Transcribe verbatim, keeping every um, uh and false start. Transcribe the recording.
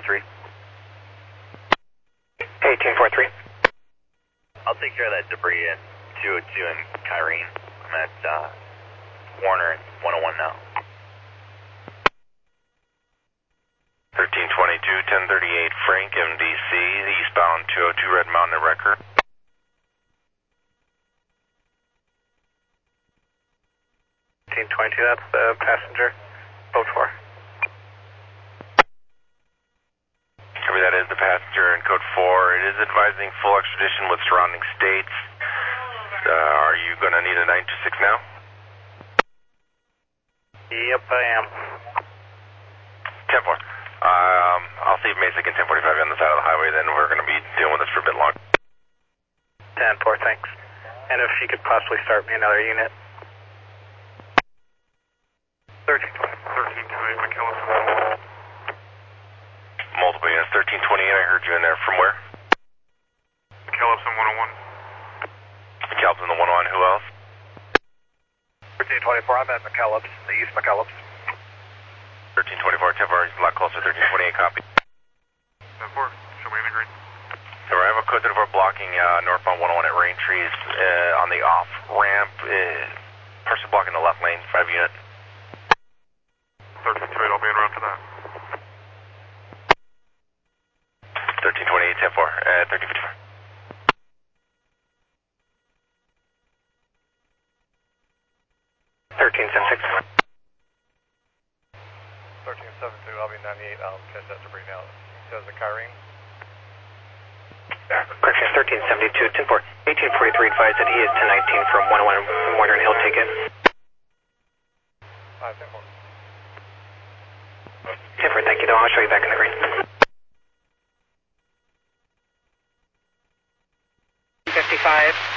three. eighteen forty-three. I'll take care of that debris at two oh two in Kyrene. I'm at uh, Warner and one oh one now. thirteen twenty-two, ten thirty-eight, Frank, M D C, eastbound two oh two Red Mountain at Wrecker. eighteen twenty-two, that's the passenger, boat four. Copy, that is the passenger in code four. It is advising full extradition with surrounding states. Uh, are you going to need a nine two six now? Yep, I am. ten four. Um, I'll see Mesa in ten forty-five on the side of the highway, then we're going to be dealing with this for a bit long. ten four, thanks. And if she could possibly start me another unit. thirteen twenty. thirteen twenty-eight, McKellips. Multiple units, thirteen twenty-eight, I heard you in there. From where? McKellips and one oh one. McKellips and the one oh one, who else? thirteen twenty-four, I'm at McKellips, the East McKellips. thirteen twenty-four, ten four, a lot closer, thirteen twenty-eight, copy. ten four, show me in the green. So I have a code that we're blocking uh, northbound one oh one at Rain Trees uh, on the off ramp. Uh, person blocking the left lane, five unit. thirteen twenty-eight, I'll be en route to that. thirteen twenty-eight, ten four, uh, thirteen fifty-four. thirteen seventy-six. thirteen seventy-two, I'll be ninety-eight, I'll catch that debris now. Says the Kyrene. Correction, thirteen seventy-two, ten four. eighteen forty-three advised that he is ten nineteen from one oh one Warner and he'll take it. five ten four. ten four, thank you, though. I'll show you back in the green. fifty-five.